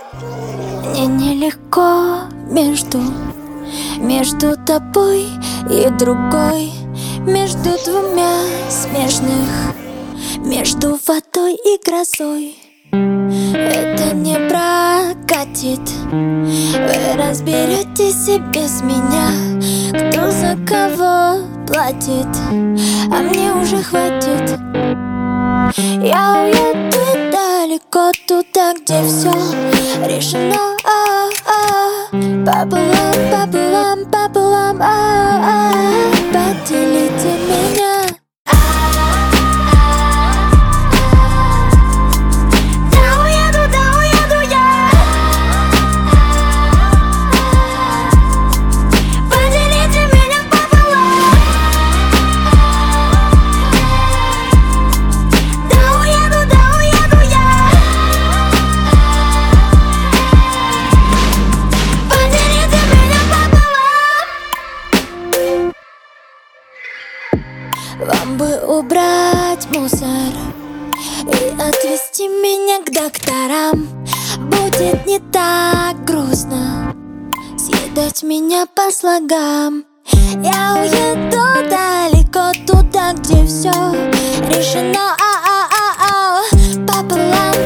Мне нелегко между тобой и другой, между двумя смежных, между водой и грозой. Это не прокатит, вы разберетесь и без меня, кто за кого платит, а мне уже хватит. Я уеду далеко туда, где все решено, пополам, пополам, пополам, поделите меня. Да уеду я. Поделите меня пополам. Да уеду я. Поделите меня пополам. Вам бы убрать мусор и отвезти меня к докторам. Будет не так грустно съедать меня по слогам. Я уеду далеко туда, где все решено, пополам,